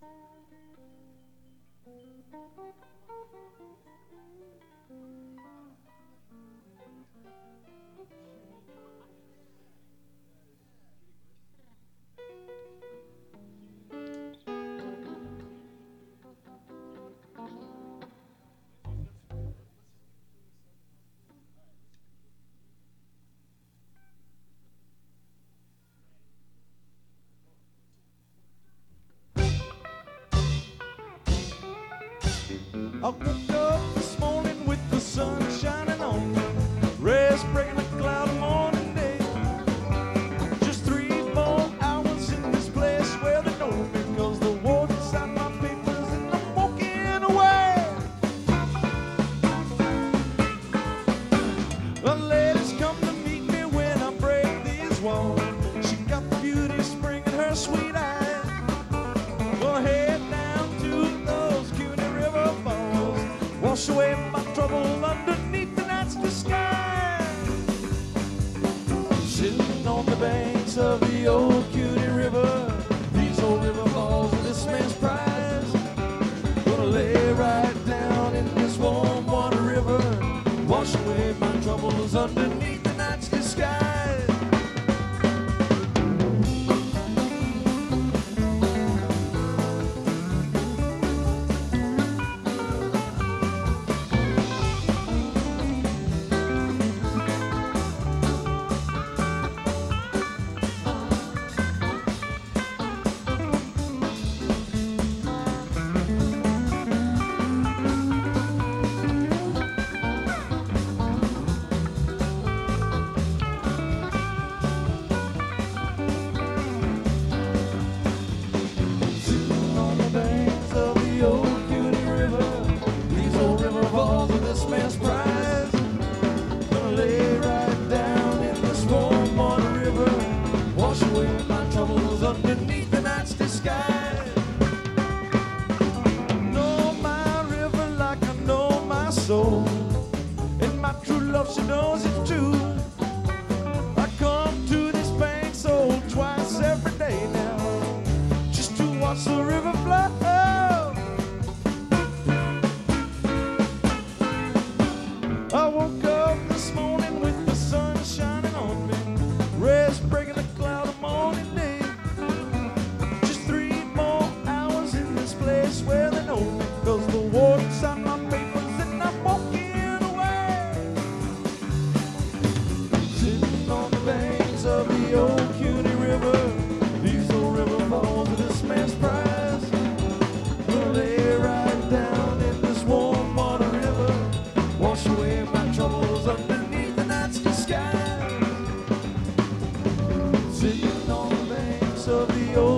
I woke up this morning with the sun shining on me, rays breaking the cloud of morning day. Just 3 more hours in this place where they know me, 'cause the war inside my papers and I'm walking away. The ladies come to meet me when I break these walls. She got the beauty of spring in her sweet eyes. Gonna head down to those CUNY River falls, wash away my trouble underneath the night's sky. Sitting on the banks of the old CUNY River, these old river falls are this man's prize. Gonna lay right down in this warm water river, wash away my troubles underneath the night's disguise. Underneath the night's disguise. I know my river like I know my soul, and my true love, she knows it's true. I come to this bank so twice every day now, just to watch the river flow. I woke up this morning with the sun shining on me, rays breaking the cloud of morning day. Place where they know me, 'cause the war inside my papers and I'm walking away. Sitting on the banks of the old CUNY River, these old river falls are this man's prize. Gonna lay right down in this warm water river, wash away my troubles underneath the night's disguise. Sitting on the banks of the old